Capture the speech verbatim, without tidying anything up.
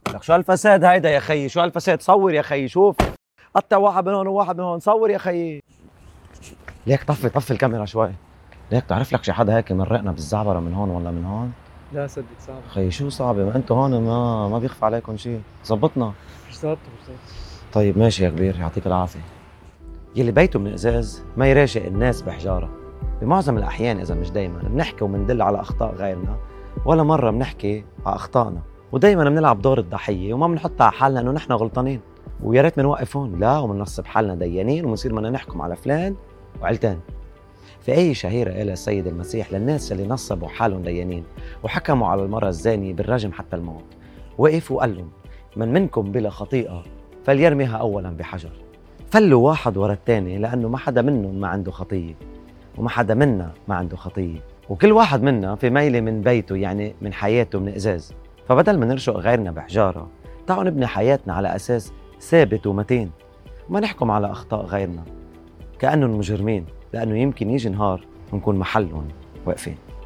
لك شو هالفساد هيدا يا خيي؟ شو هالفساد؟ صور يا خيي، شوف قطع واحد من هون وواحد من هون، صور يا خيي. ليك طفي طفي الكاميرا شوي. ليك تعرف لك شي حدا هيك مرقنا بالزعبرة من هون ولا من هون؟ لا صدق صعب خيي شو صعبة؟ ما انتو هون ما ما بيخفى عليكم شي، زبطنا. مش ظابطة مش ظابطة. طيب ماشي يا كبير، يعطيك العافية. يلي بيته من ازاز ما يراشق الناس بحجارة. بمعظم الأحيان إذا مش دايما بنحكي ومندل على أخطاء غيرنا، ولا مرة بنحكي على أخطائنا، ودايما بنلعب دور الضحية وما بنحط على حالنا إنه نحن غلطانين، ويا ريت بنوقف هون، لا وبننصب حالنا ديانين وبنصير بدنا نحكم على فلان وعلتان. في أي شهيرة قالها السيد المسيح للناس اللي نصبوا حالهم ديانين وحكموا على المرأة الزانية بالرجم حتى الموت، وقف وقال لهم: من منكم بلا خطيئة فليرميها أولا بحجر. فلوا واحد ورا الثاني، لأنه ما حدا منهم ما عنده خطية، وما حدا منا ما عنده خطية، وكل واحد منا في ميلة من بيته، يعني من حياته من إزاز. فبدل ما نرشق غيرنا بحجارة، تعالوا نبني حياتنا على أساس ثابت ومتين، وما نحكم على أخطاء غيرنا كأنهم مجرمين، لأنه يمكن يجي نهار ونكون محلهم واقفين.